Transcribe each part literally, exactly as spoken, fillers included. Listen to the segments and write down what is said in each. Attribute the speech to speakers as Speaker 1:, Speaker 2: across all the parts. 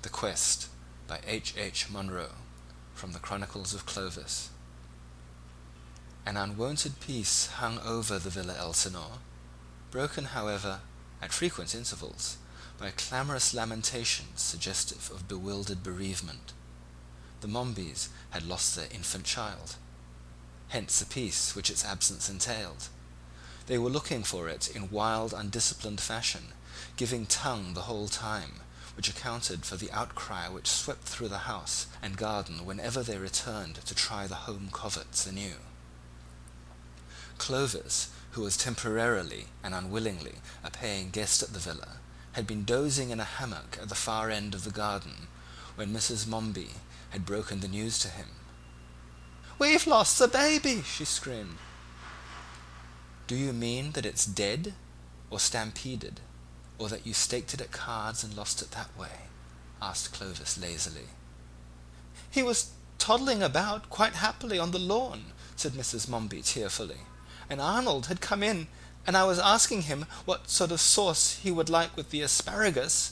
Speaker 1: The Quest by H. H. Munro, from the Chronicles of Clovis. An unwonted peace hung over the Villa Elsinore, broken, however, at frequent intervals, by clamorous lamentations suggestive of bewildered bereavement. The Mombeys had lost their infant child, hence the peace which its absence entailed. They were looking for it in wild, undisciplined fashion, giving tongue the whole time, which accounted for the outcry which swept through the house and garden whenever they returned to try the home coverts anew. Clovis, who was temporarily and unwillingly a paying guest at the villa, had been dozing in a hammock at the far end of the garden when Mrs. Momby had broken the news to him. "We've lost the baby!" she screamed. "Do you mean that it's dead, or stampeded, or that you staked it at cards and lost it that way?" asked Clovis lazily. "He was toddling about quite happily on the lawn," said Mrs. Momby tearfully, "and Arnold had come in, and I was asking him what sort of sauce he would like with the asparagus."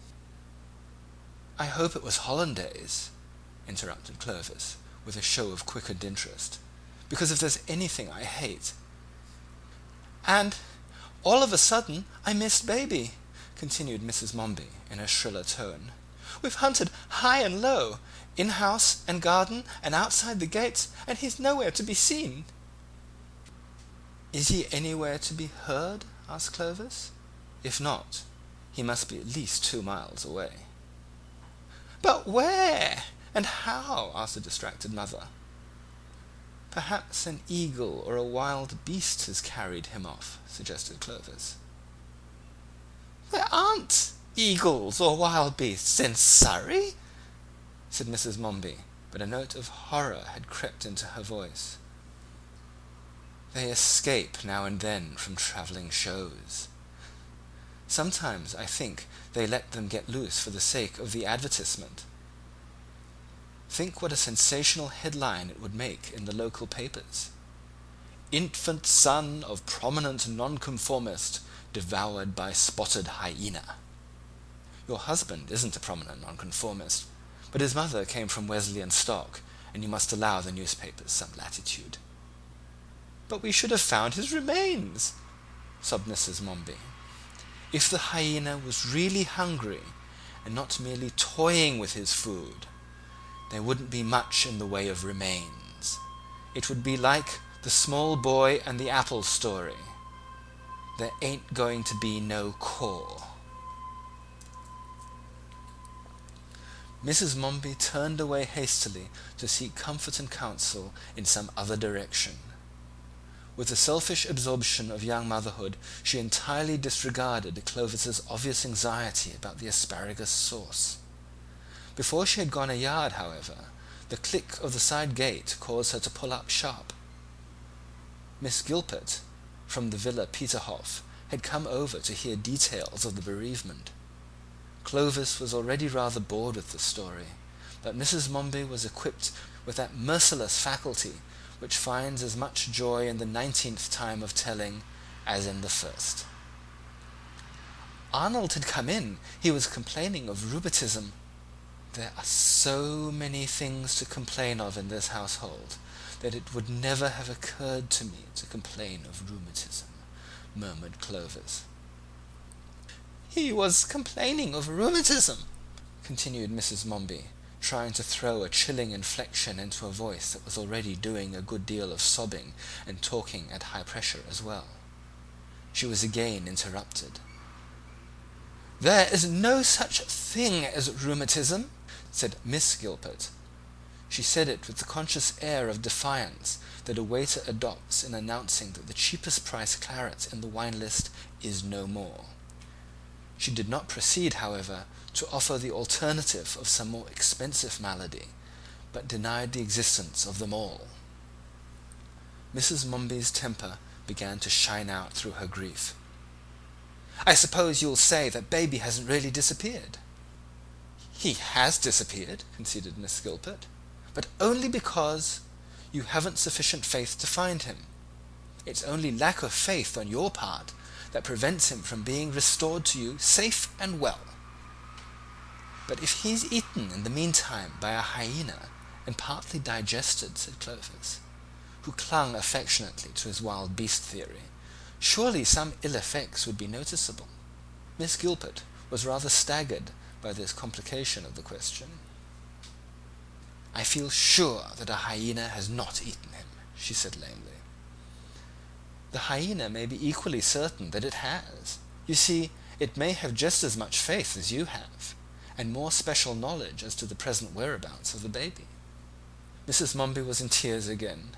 Speaker 1: "I hope it was hollandaise," interrupted Clovis, with a show of quickened interest, "because if there's anything I hate—" "And all of a sudden I missed baby," continued Mrs. Momby in a shriller tone. "We've hunted high and low, in house and garden and outside the gates, and he's nowhere to be seen." "Is he anywhere to be heard?" asked Clovis. "If not, he must be at least two miles away." "But where? And how?" asked the distracted mother. "Perhaps an eagle or a wild beast has carried him off," suggested Clovis. "There aren't eagles or wild beasts in Surrey," said Mrs. Momby, but a note of horror had crept into her voice. "They escape now and then from travelling shows. Sometimes I think they let them get loose for the sake of the advertisement. Think what a sensational headline it would make in the local papers. 'Infant son of prominent nonconformist devoured by spotted hyena.' Your husband isn't a prominent nonconformist, but his mother came from Wesleyan stock, and you must allow the newspapers some latitude." "But we should have found his remains," sobbed Mrs. Momby. "If the hyena was really hungry and not merely toying with his food, there wouldn't be much in the way of remains. It would be like the small boy and the apple story. There ain't going to be no core." Mrs. Momby turned away hastily to seek comfort and counsel in some other direction. With the selfish absorption of young motherhood, she entirely disregarded Clovis's obvious anxiety about the asparagus sauce. Before she had gone a yard, however, the click of the side gate caused her to pull up sharp. Miss Gilpet, from the Villa Peterhof, had come over to hear details of the bereavement. Clovis was already rather bored with the story, but Mrs. Momby was equipped with that merciless faculty which finds as much joy in the nineteenth time of telling as in the first. "Arnold had come in. He was complaining of rheumatism." "There are so many things to complain of in this household that it would never have occurred to me to complain of rheumatism," murmured Clovis. "He was complaining of rheumatism," continued Mrs. Momby, trying to throw a chilling inflection into a voice that was already doing a good deal of sobbing and talking at high pressure as well. She was again interrupted. "There is no such thing as rheumatism," said Miss Gilpet. She said it with the conscious air of defiance that a waiter adopts in announcing that the cheapest price claret in the wine list is no more. She did not proceed, however, to offer the alternative of some more expensive malady, but denied the existence of them all. Mrs. Momby's temper began to shine out through her grief. "I suppose you'll say that baby hasn't really disappeared." "He has disappeared," conceded Miss Gilpet, "but only because you haven't sufficient faith to find him. It's only lack of faith on your part that prevents him from being restored to you safe and well." "But if he's eaten in the meantime by a hyena and partly digested," said Clovis, who clung affectionately to his wild beast theory, "surely some ill effects would be noticeable." Miss Gilpet was rather staggered by this complication of the question. "I feel sure that a hyena has not eaten him," she said lamely. "The hyena may be equally certain that it has. You see, it may have just as much faith as you have, and more special knowledge as to the present whereabouts of the baby." Missus Momeby was in tears again.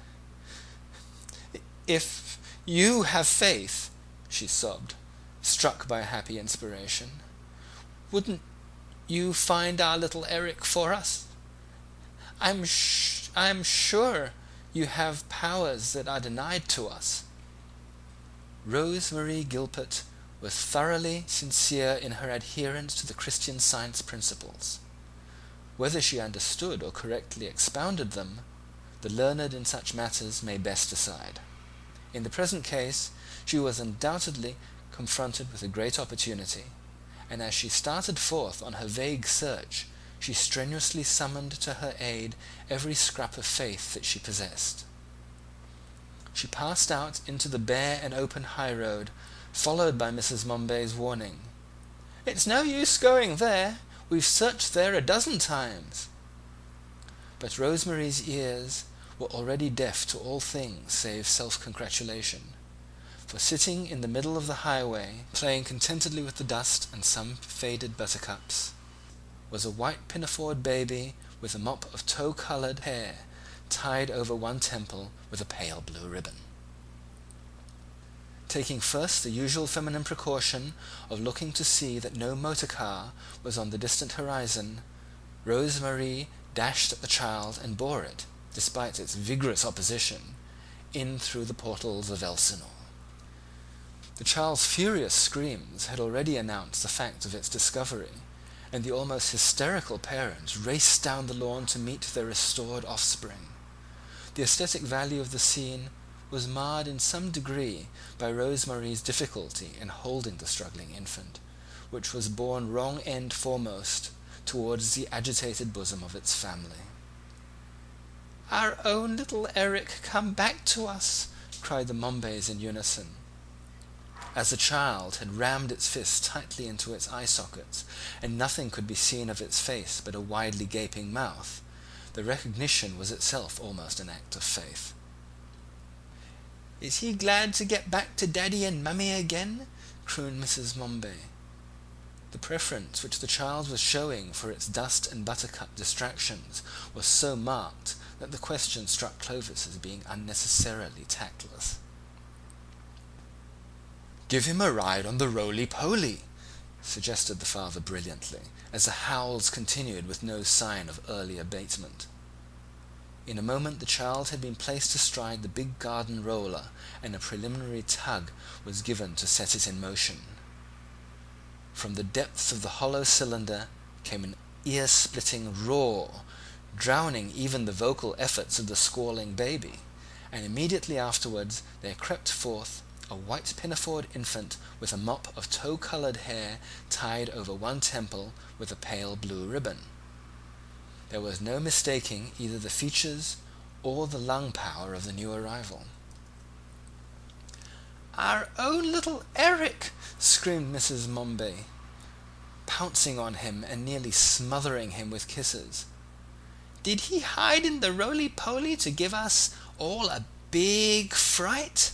Speaker 1: "If you have faith," she sobbed, struck by a happy inspiration, "wouldn't you find our little Erik for us? I'm sh- I'm sure you have powers that are denied to us." Rose Marie Gilpet was thoroughly sincere in her adherence to the Christian Science principles. Whether she understood or correctly expounded them, the learned in such matters may best decide. In the present case she was undoubtedly confronted with a great opportunity, and as she started forth on her vague search she strenuously summoned to her aid every scrap of faith that she possessed. She passed out into the bare and open high road, followed by Missus Mombay's warning, "It's no use going there. We've searched there a dozen times." But Rose Marie's ears were already deaf to all things save self-congratulation, for sitting in the middle of the highway, playing contentedly with the dust and some faded buttercups, was a white pinafored baby with a mop of tow-coloured hair tied over one temple with a pale blue ribbon. Taking first the usual feminine precaution of looking to see that no motor car was on the distant horizon, Rose Marie dashed at the child and bore it, despite its vigorous opposition, in through the portals of Elsinore. The child's furious screams had already announced the fact of its discovery, and the almost hysterical parents raced down the lawn to meet their restored offspring. The aesthetic value of the scene was marred in some degree by Rose Marie's difficulty in holding the struggling infant, which was borne wrong end foremost towards the agitated bosom of its family. "Our own little Erik come back to us!" cried the Mombays in unison. As the child had rammed its fist tightly into its eye sockets, and nothing could be seen of its face but a widely gaping mouth, the recognition was itself almost an act of faith. "Is he glad to get back to Daddy and Mummy again?" crooned Missus Momeby. The preference which the child was showing for its dust and buttercup distractions was so marked that the question struck Clovis as being unnecessarily tactless. "Give him a ride on the roly-poly," suggested the father brilliantly, as the howls continued with no sign of early abatement. In a moment the child had been placed astride the big garden roller, and a preliminary tug was given to set it in motion. From the depths of the hollow cylinder came an ear-splitting roar, drowning even the vocal efforts of the squalling baby, and immediately afterwards there crept forth a white pinafored infant with a mop of tow-coloured hair tied over one temple with a pale blue ribbon. There was no mistaking either the features or the lung power of the new arrival. "Our own little Erik!" screamed Missus Momeby, pouncing on him and nearly smothering him with kisses. "Did he hide in the roly-poly to give us all a big fright?"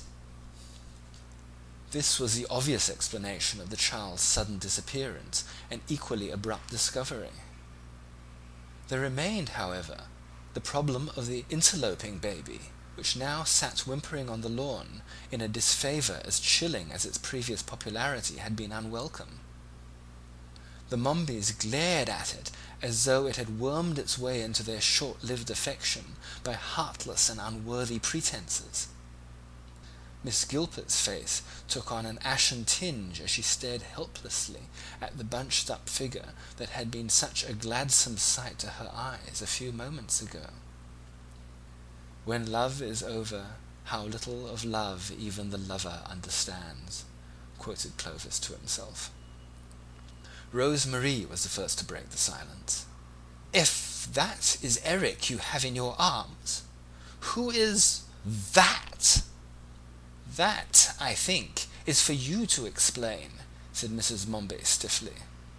Speaker 1: This was the obvious explanation of the child's sudden disappearance and equally abrupt discovery. There remained, however, the problem of the interloping baby, which now sat whimpering on the lawn in a disfavour as chilling as its previous popularity had been unwelcome. The Momebys glared at it as though it had wormed its way into their short-lived affection by heartless and unworthy pretences. Miss Gilpet's face took on an ashen tinge as she stared helplessly at the bunched-up figure that had been such a gladsome sight to her eyes a few moments ago. "When love is over, how little of love even the lover understands," quoted Clovis to himself. Rose Marie was the first to break the silence. "If that is Erik you have in your arms, who is that?" "That, I think, is for you to explain," said Missus Momby stiffly.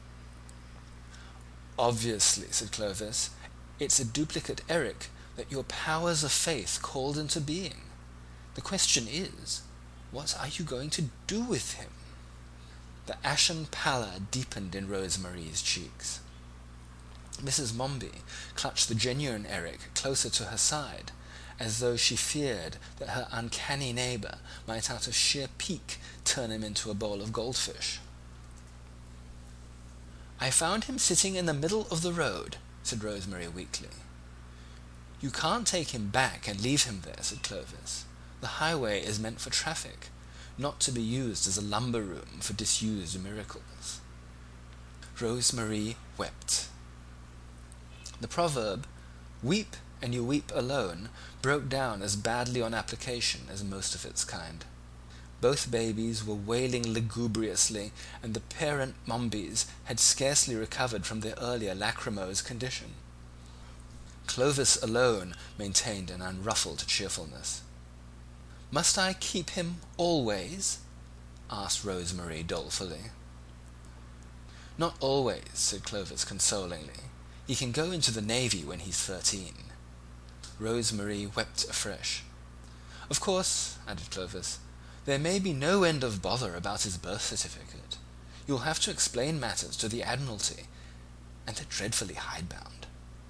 Speaker 1: "Obviously," said Clovis, "it's a duplicate Erik that your powers of faith called into being. The question is, what are you going to do with him?" The ashen pallor deepened in Rose Marie's cheeks. Missus Momby clutched the genuine Erik closer to her side, as though she feared that her uncanny neighbour might out of sheer pique turn him into a bowl of goldfish. "I found him sitting in the middle of the road," said Rose Marie weakly. "You can't take him back and leave him there," said Clovis. "The highway is meant for traffic, not to be used as a lumber room for disused miracles." Rose Marie wept. The proverb, "Weep and you weep alone," broke down as badly on application as most of its kind. Both babies were wailing lugubriously, and the parent Mombys had scarcely recovered from their earlier lachrymose condition. Clovis alone maintained an unruffled cheerfulness. "Must I keep him always?" asked Rose Marie dolefully. "Not always," said Clovis consolingly. "He can go into the Navy when he's thirteen." Rose Marie wept afresh. "Of course," added Clovis, "there may be no end of bother about his birth certificate. You'll have to explain matters to the Admiralty, and they're dreadfully hidebound."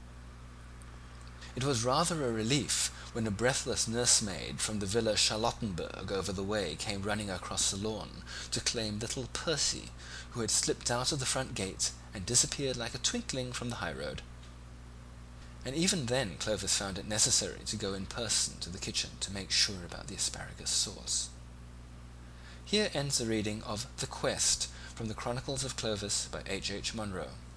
Speaker 1: It was rather a relief when a breathless nursemaid from the Villa Charlottenburg over the way came running across the lawn to claim little Percy, who had slipped out of the front gate and disappeared like a twinkling from the high road. And even then Clovis found it necessary to go in person to the kitchen to make sure about the asparagus sauce. Here ends the reading of The Quest from the Chronicles of Clovis by H. H. Munro.